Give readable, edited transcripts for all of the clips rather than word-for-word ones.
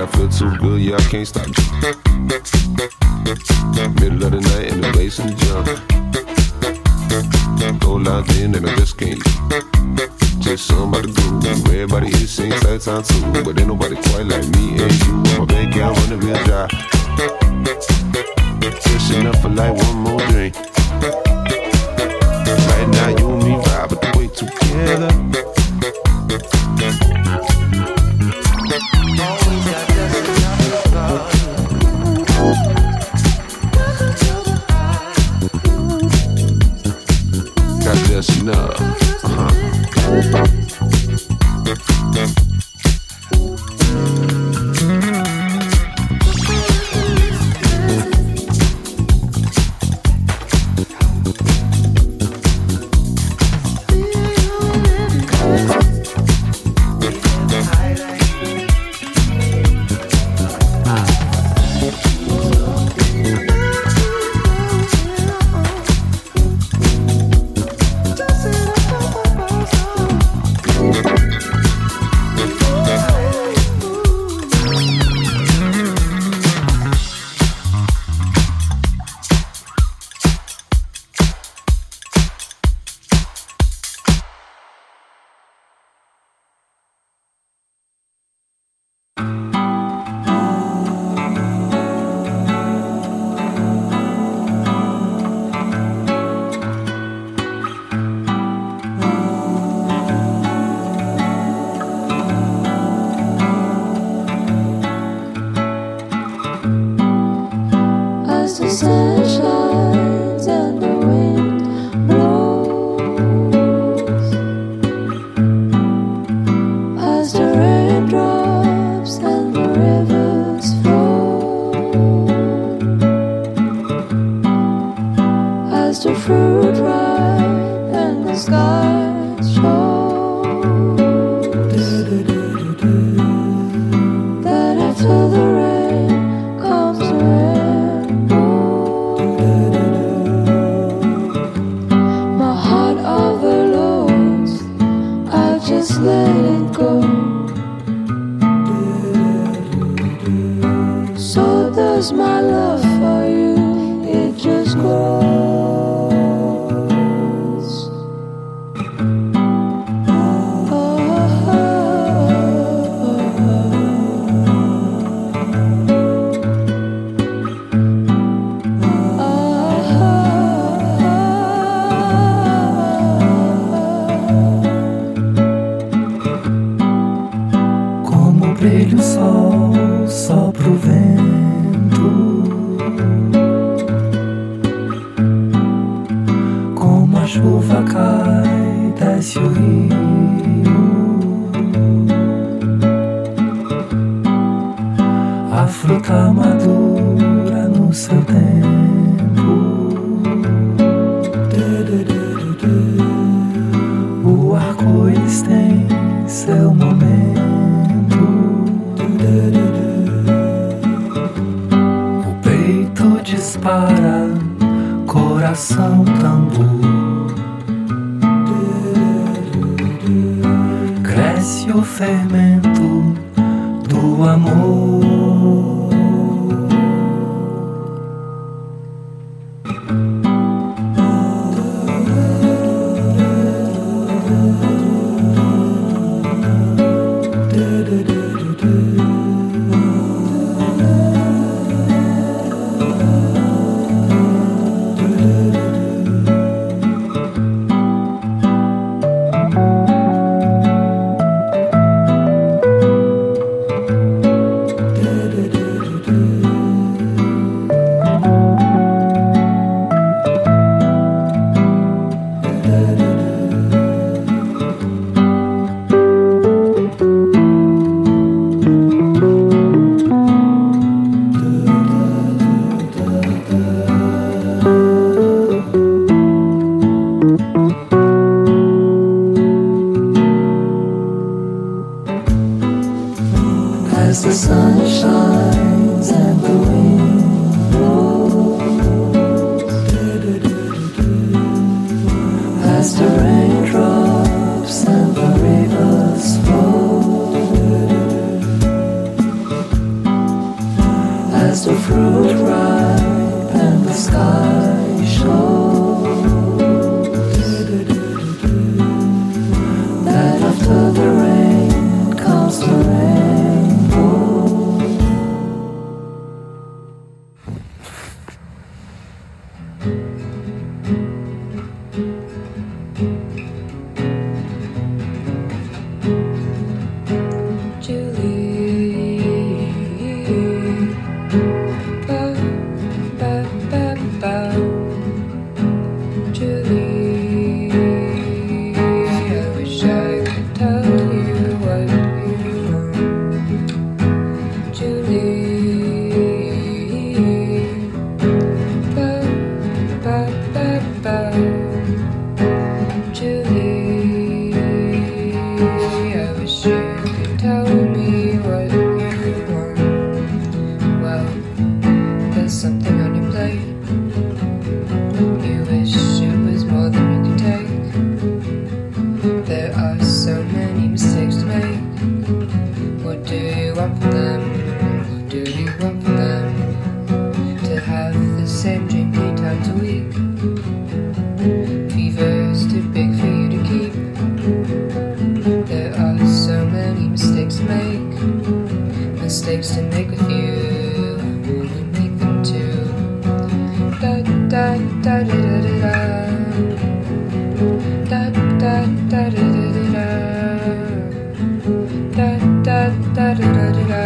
feel too good, yeah, I can't stop. Middle of the night and the bass and the jump. Go loud in and I just can't. Just something about the groove. Everybody is sing side time too, but ain't nobody quite like me and you. My bank account running real dry. Just enough for like one more drink. Right now you and me vibe, but the way together. Got just enough. There are so many mistakes to make. What do you want from them? What do you want from them? To have the same dream 3 times a week. Fever's too big for you to keep. There are so many mistakes to make. Mistakes to make with you. I wanna make them too. Da da da da da da da da da da da da da da da da da da.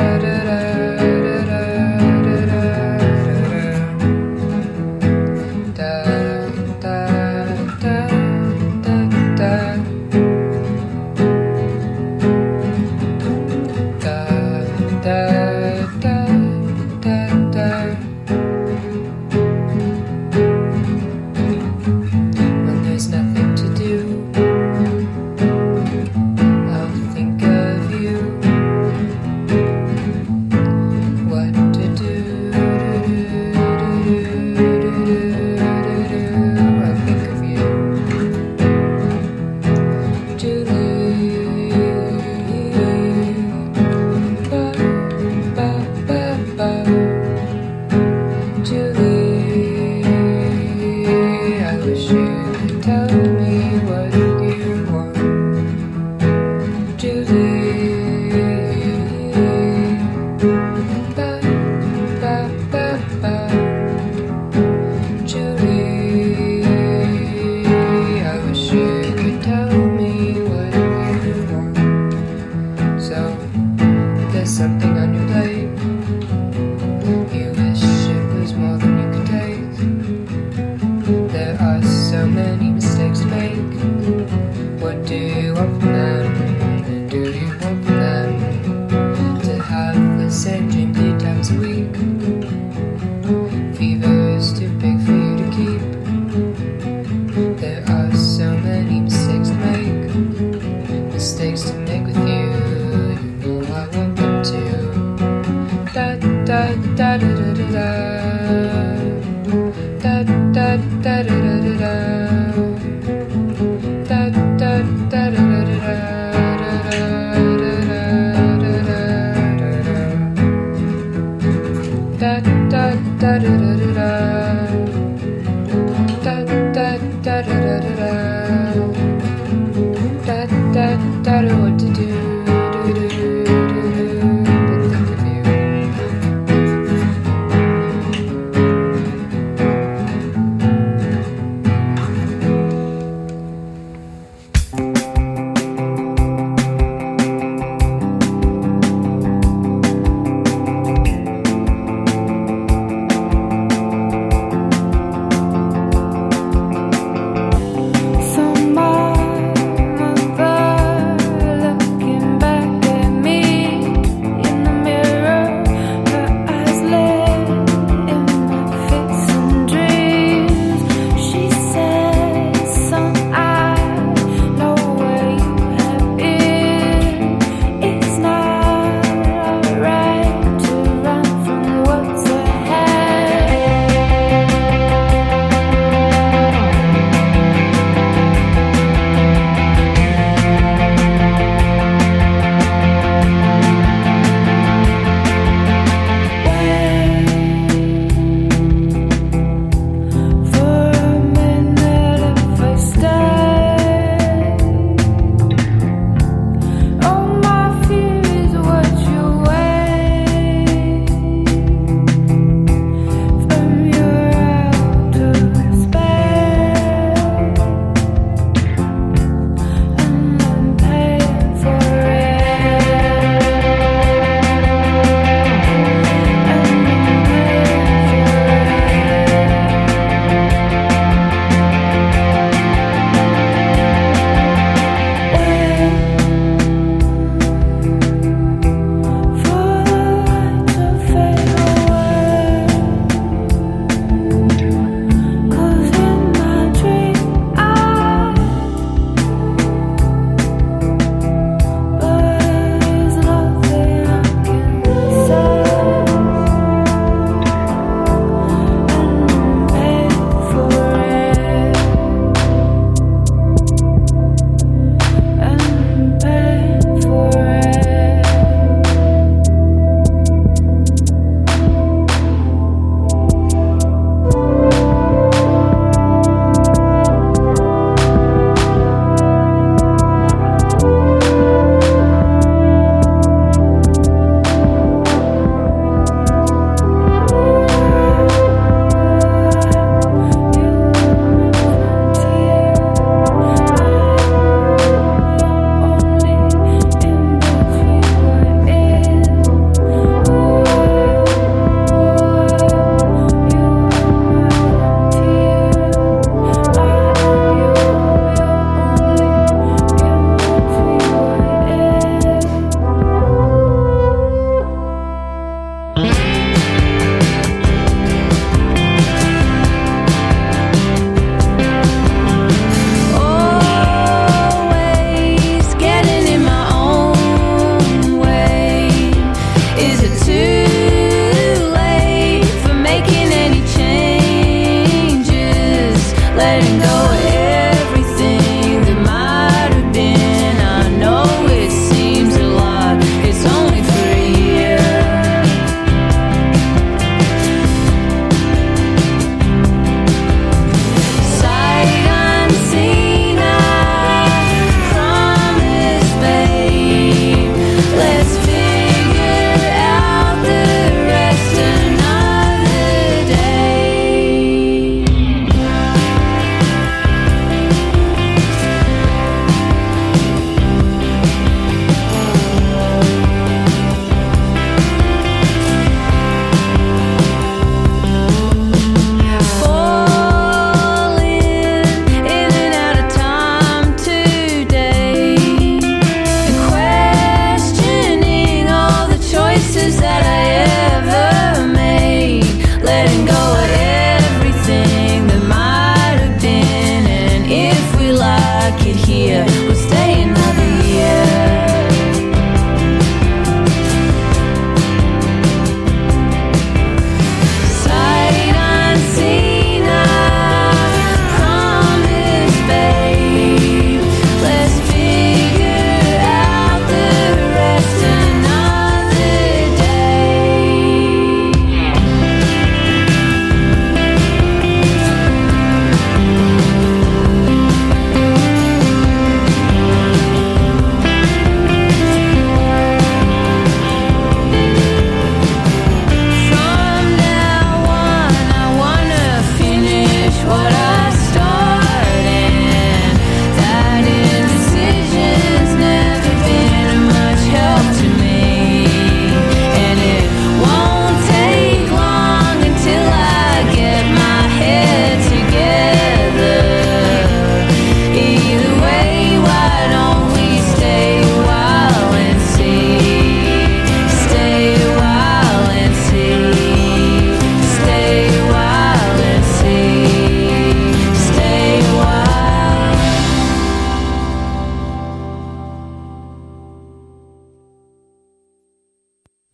Something on your plate. You wish it was more than you could take. There are so many mistakes to make. What do you want from them? What do you want from them? To have the same dream 3 times a week. Fever is too big for you to keep. There are so many mistakes to make. Mistakes to make with you. You know I want them to. Da da da da da da da da da da da da da da da da da what to do. Looking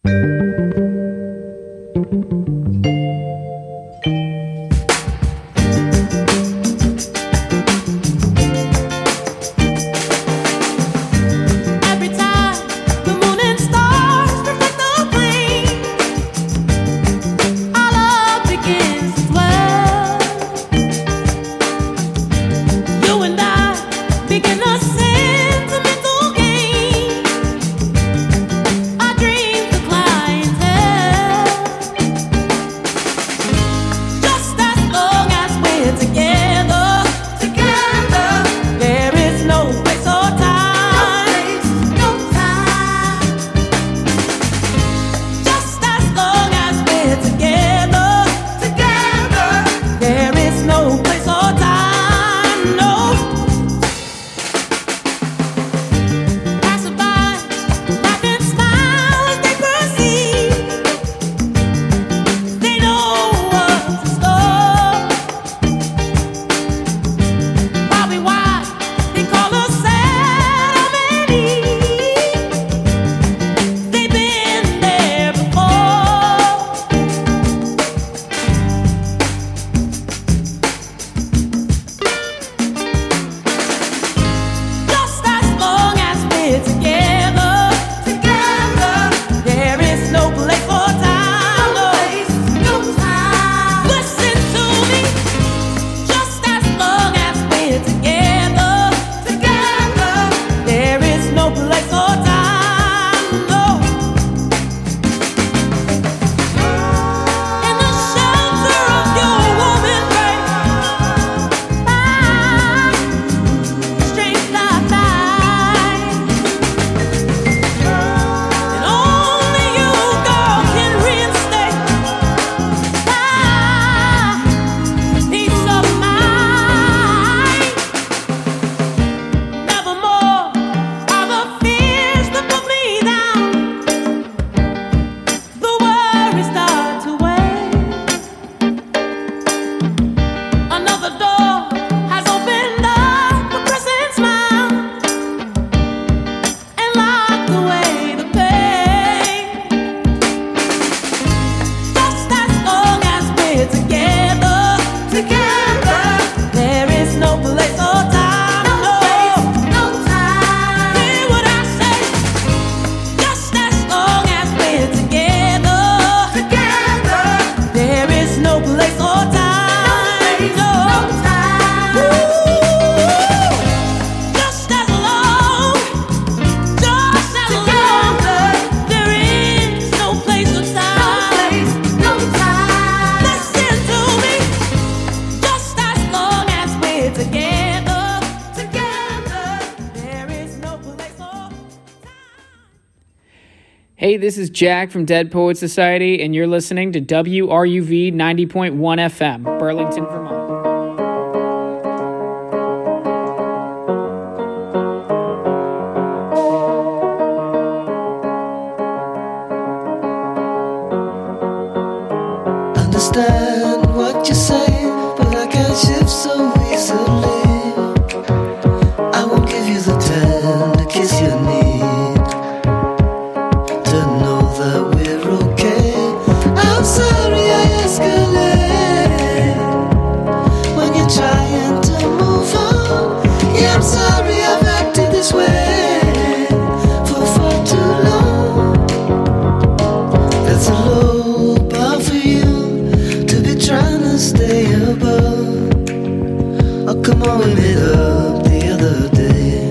Hey, this is Jack from Dead Poets Society, and you're listening to WRUV 90.1 FM, Burlington, Vermont. Understand what you say, but I can't shift so easily. I won't give you the tender kiss you need to know that we're okay. I'm sorry I escalate when you're trying to move on. Yeah, I'm sorry I've acted this way for far too long. That's a low bar for you to be trying to stay above. Oh, come on, we made up the other day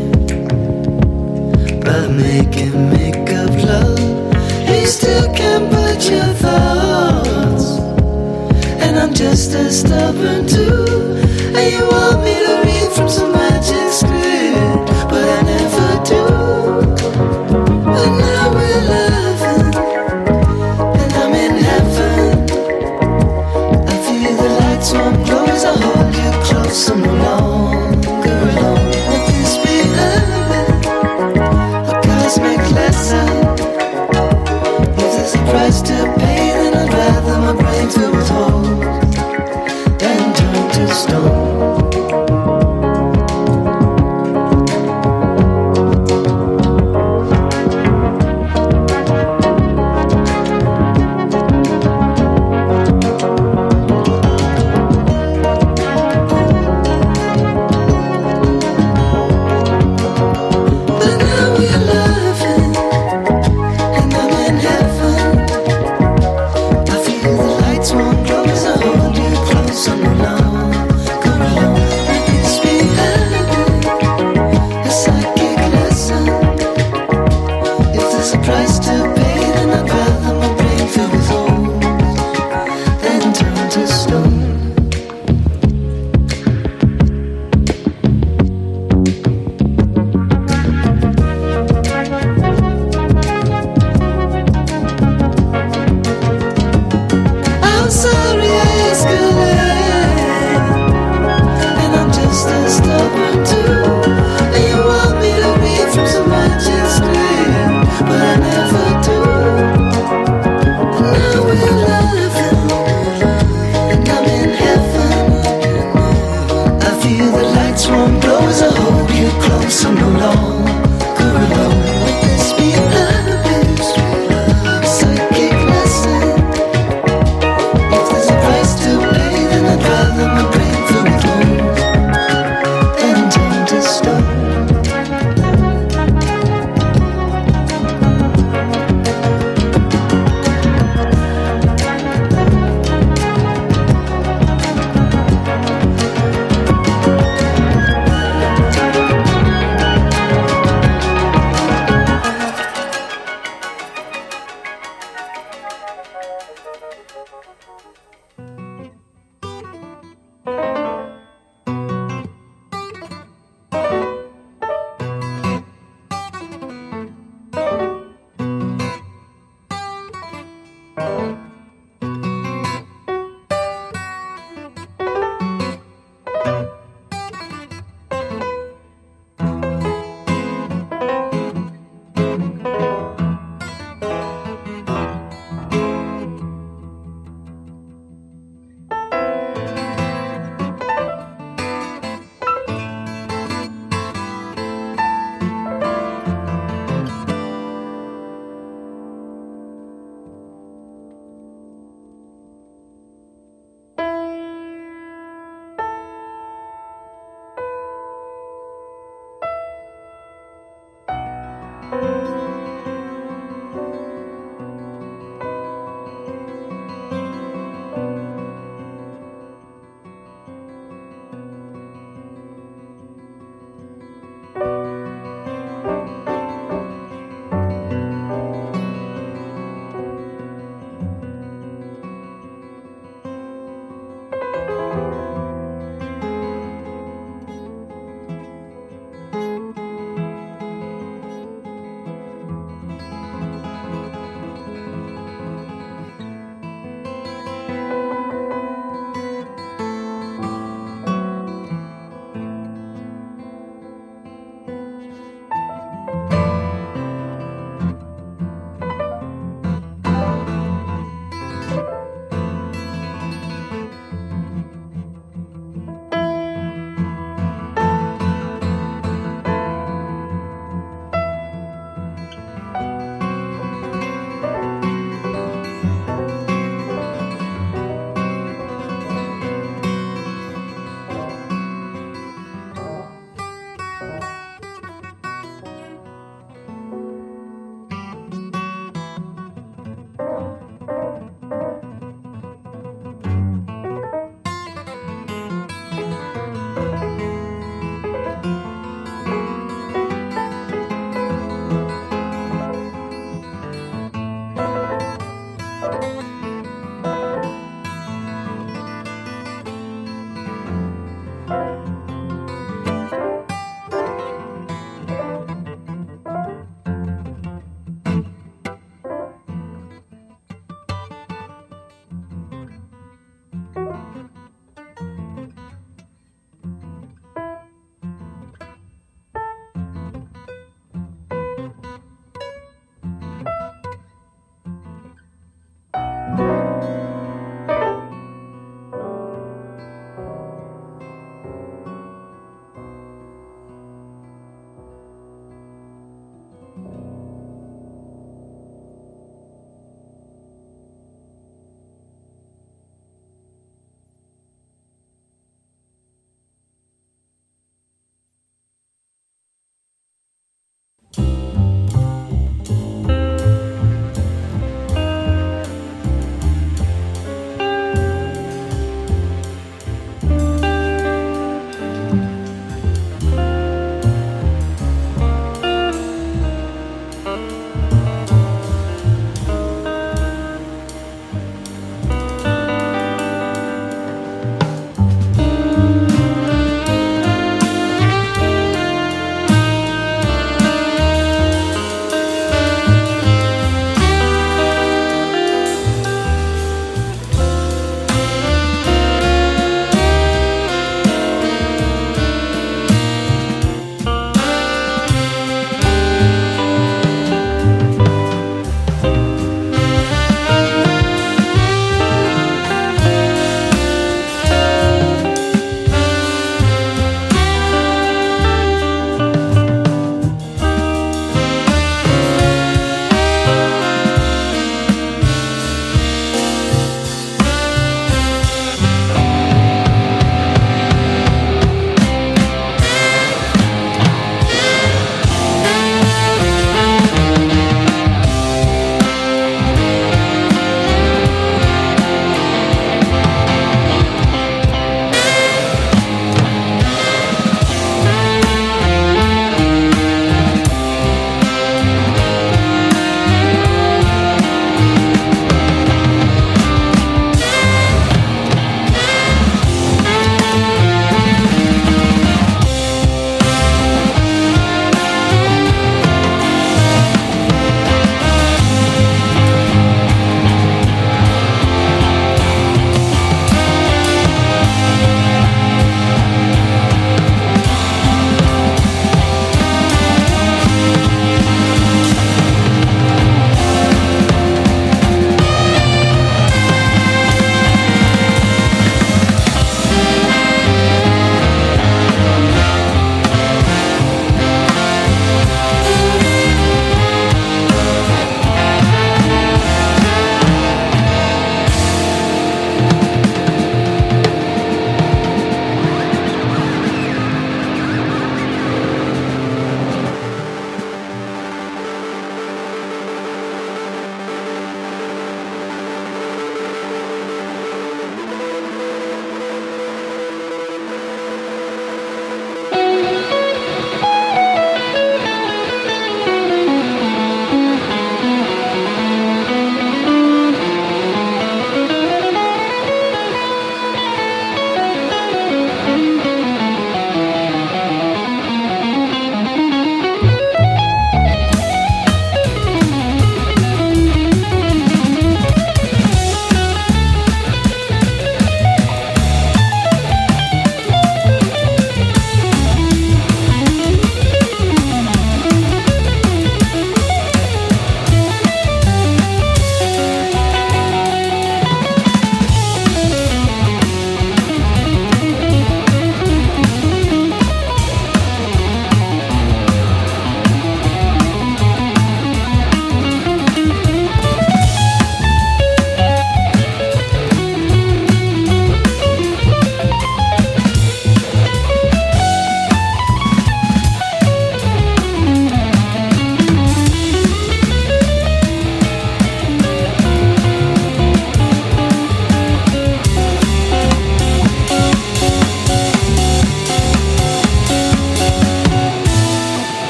by making make-up love. You still can't put your thoughts, and I'm just as stubborn too. And you want me to read from some magic script, but I never do. But now we're laughing, and I'm in heaven. I feel the lights won't glow as I hold you close. I'm no longer alone. Let this be a cosmic lesson. Price to pay, then I'd rather my brain to withhold than turn to lesson. If there's a price to pay, then I'd rather my brain fill with holes than turn to stone. I'm sorry I escalate, and I'm just as stubborn too. And you want me to read from so much insane, but I never do. And now we're laughing, and I'm in heaven. I feel the lights won't blow as I hold you close. I'm no longer alone. Would this be a habit? Psychic lesson. If there's a price to pay, then I'd rather my brain fill with holes than turn to stone.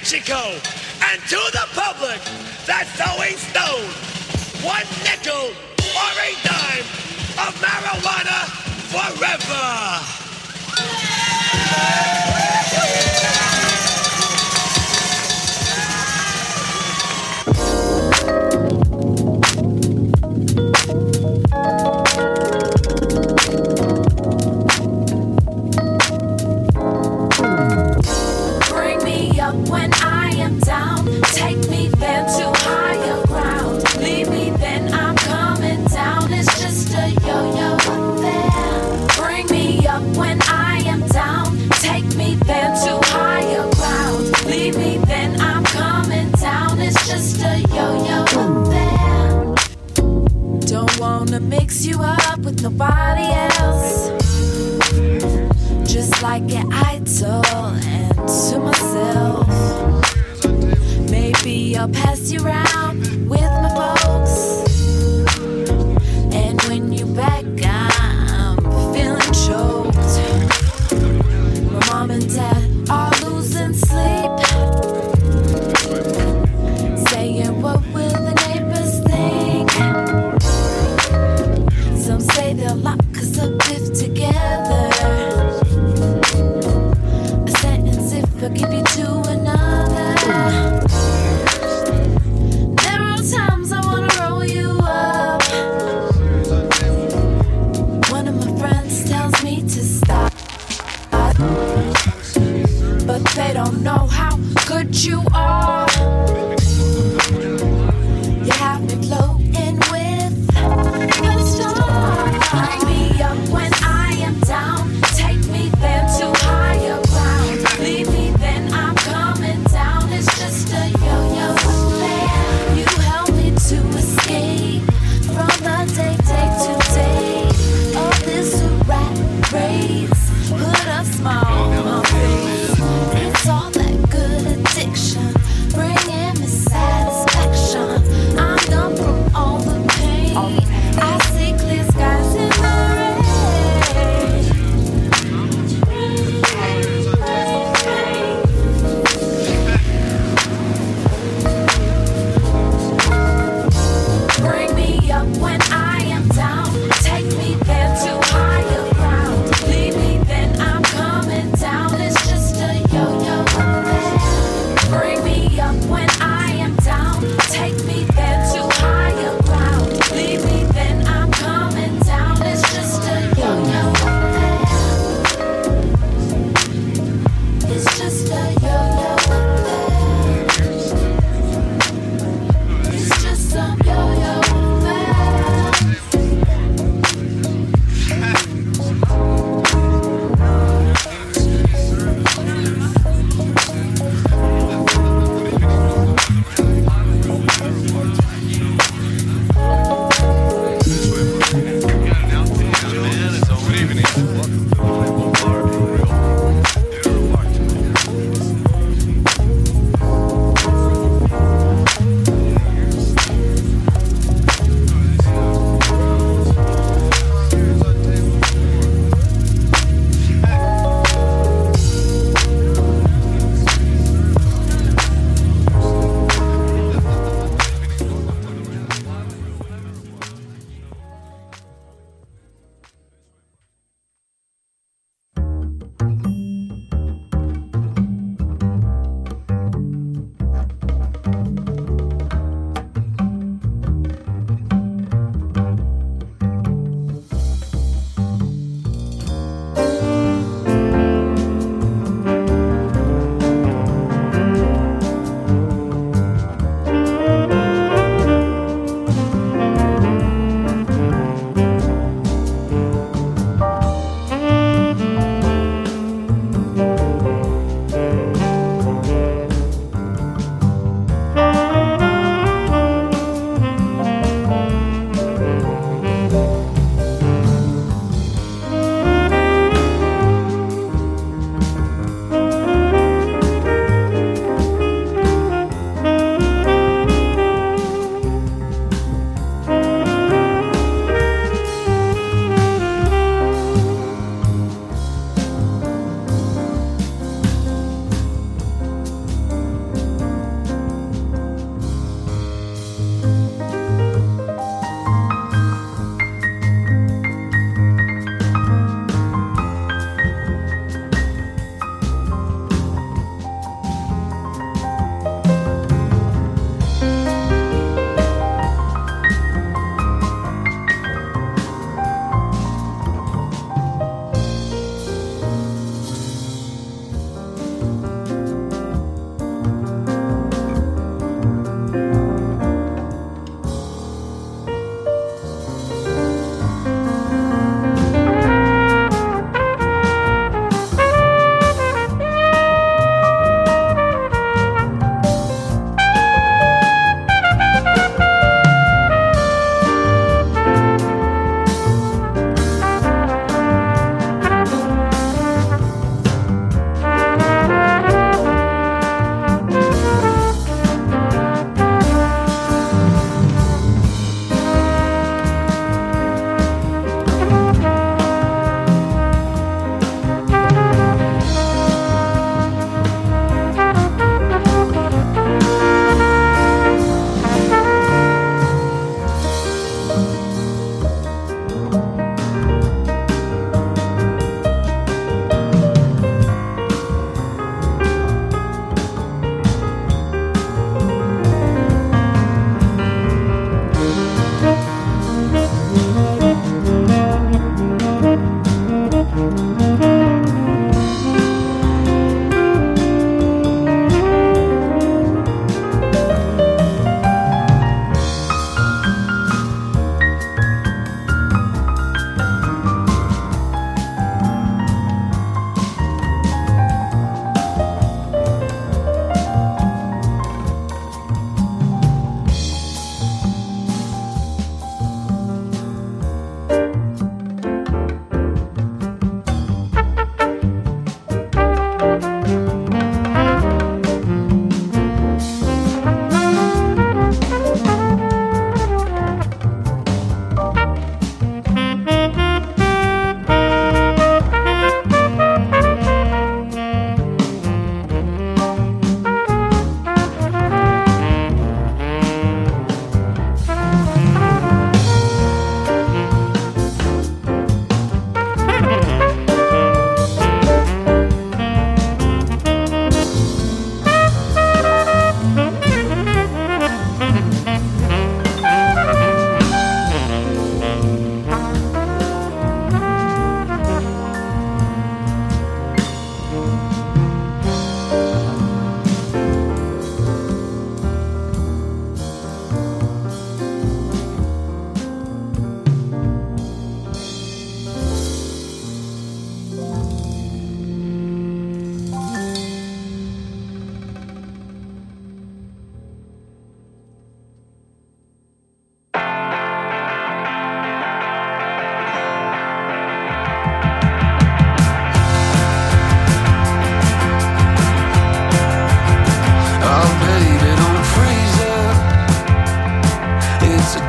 Mexico. And to the public that's throwing stones, 1 nickel or a dime of marijuana forever. Bring me up when I am down. Take me then to higher ground. Leave me then I'm coming down. It's just a yo-yo up there. Bring me up when I am down. Take me then to higher ground. Leave me then I'm coming down. It's just a yo-yo up there. Don't wanna mix you up with nobody else. Just like an idol and to myself. Maybe I'll pass you around with my folks. And when you back, I'm feeling choked. My mom and dad are losing sleep, saying what will the neighbors think. Some say they'll lock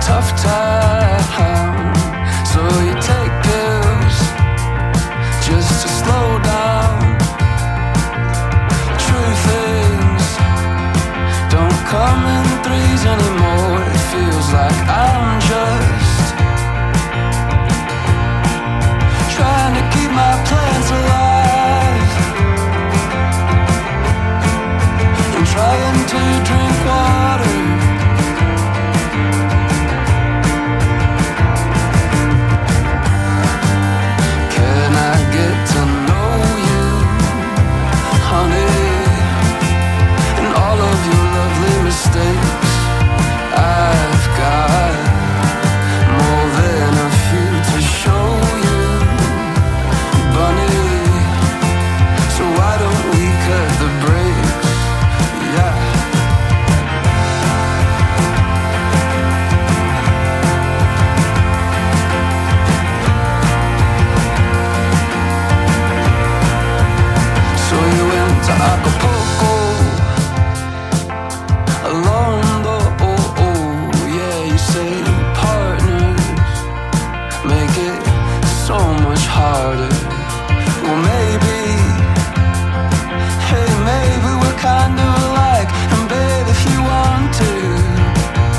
tough time.